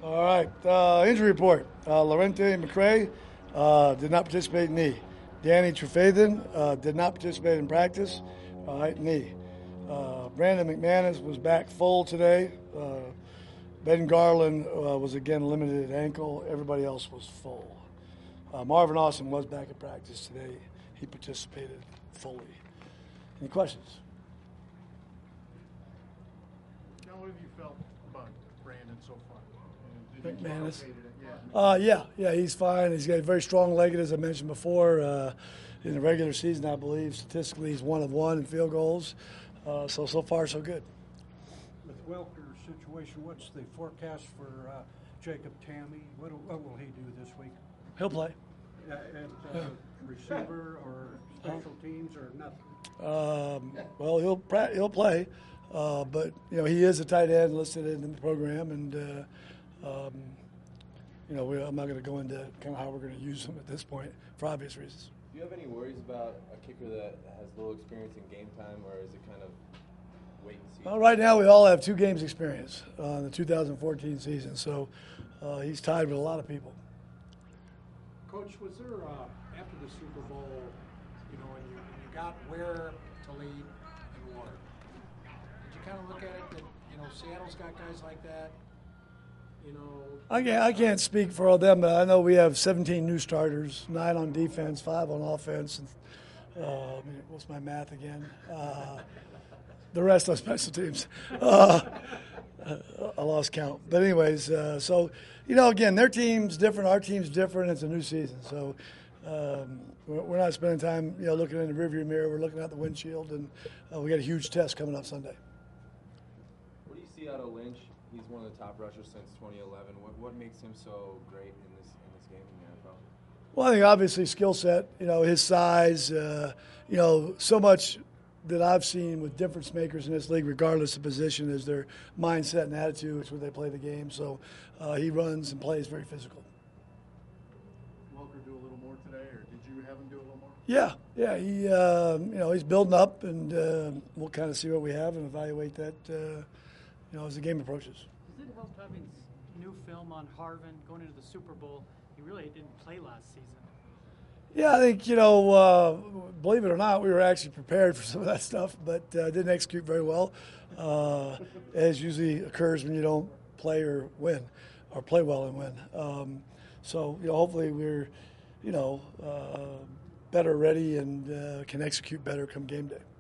All right. Injury report. Lorente McRae did not participate in knee. Danny Trefathan did not participate in practice. All right, knee. Brandon McManus was back full today. Ben Garland was again limited at ankle. Everybody else was full. Marvin Austin was back at practice today. He participated fully. Any questions? How have you felt about Brandon so far? McManus. Yeah, he's fine. He's got a very strong legged, as I mentioned before. In the regular season, I believe statistically he's 1 of 1 in field goals. So far so good. With Welker's situation, what's the forecast for Jacob Tammy? What will he do this week? He'll play. At receiver or special teams or nothing? Well, he'll play, but he is a tight end listed in the program, and I'm not going to go into kind of how we're going to use him at this point for obvious reasons. Do you have any worries about a kicker that has little experience in game time, or is it kind of wait and see? Well, right now we all have 2 games experience in the 2014 season, so he's tied with a lot of people. Coach, was there after the Super Bowl, when you got Ware, Talib, and Ward, did you kind of look at it that Seattle's got guys like that? I can't speak for all them, but I know we have 17 new starters, 9 on defense, 5 on offense. And, what's my math again? The rest on special teams. I lost count. But anyways, again, their team's different, our team's different. It's a new season. So we're not spending time, looking in the rearview mirror. We're looking out the windshield, and we got a huge test coming up Sunday. What do you see out of Lynch? He's one of the top rushers since 2011. What makes him so great in this game in the NFL? Well, I think obviously skill set, his size, so much that I've seen with difference makers in this league, regardless of position, is their mindset and attitude. It's where they play the game. So he runs and plays very physical. Welker do a little more today, or did you have him do a little more? Yeah. He, he's building up, and we'll kind of see what we have and evaluate that, as the game approaches. Does it help having new film on Harvin going into the Super Bowl? He really didn't play last season. Yeah, I think, believe it or not, we were actually prepared for some of that stuff, but didn't execute very well, as usually occurs when you don't play or win, or play well and win. Hopefully we're, better ready and can execute better come game day.